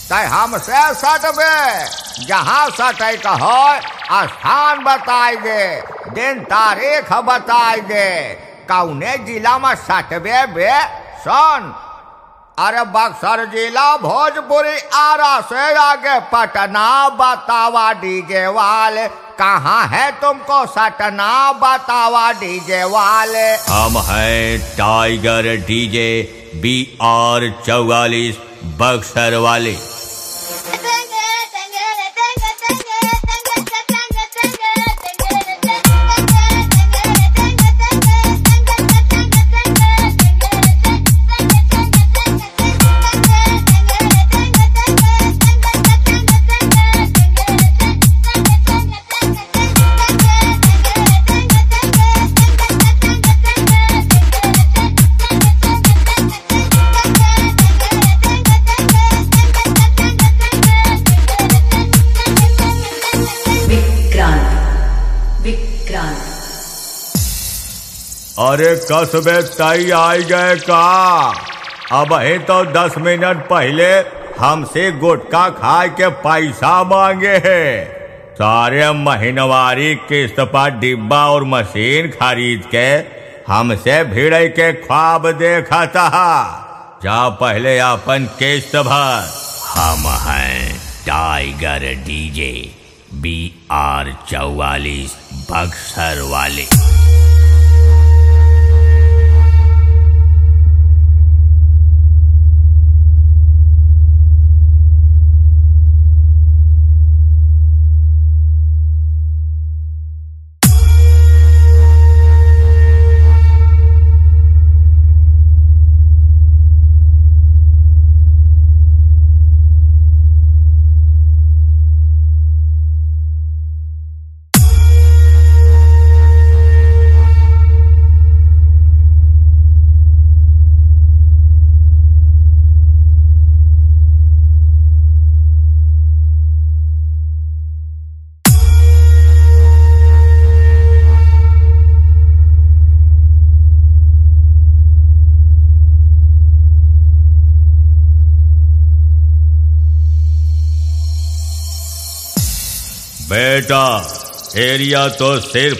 तय हमसे सटबे, जहाँ सटे कहो स्थान बताई दे, दिन तारीख बताई दे, कौने जिला में सटबे बे सन। अरे बक्सर जिला भोजपुरी आरा से आगे पटना बतावा डीजे वाले, कहाँ है तुमको सटना बतावा डीजे वाले। हम हैं टाइगर डीजे BR 44 बक्सर वाले। अरे कसबे तई आई गए का? अब ही तो 10 मिनट पहले हमसे गुटखा खाए के पैसा मांगे है। सारे महीनवारी किस्त पर डिब्बा और मशीन खरीद के हमसे भिड़े के ख्वाब देखा था। जा पहले अपन किस्त भर। हम हैं टाइगर डीजे BR 44 बक्सर वाले। बेटा एरिया तो सिर्फ